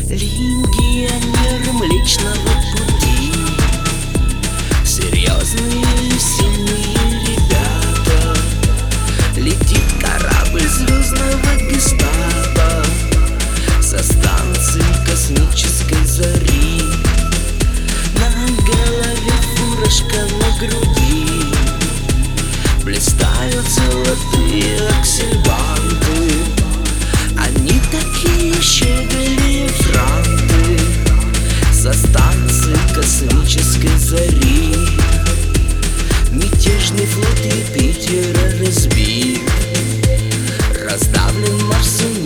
Легионер Млечного Пути, серьезные и сильные ребята. Летит корабль звездного гестапо со станции космической зари. На голове фуражка, на груди блистают золотые аксельбанты. Они такие щеголи франты со станции космической зари. Мятежный флот Юпитера разбит, раздавлен Марсом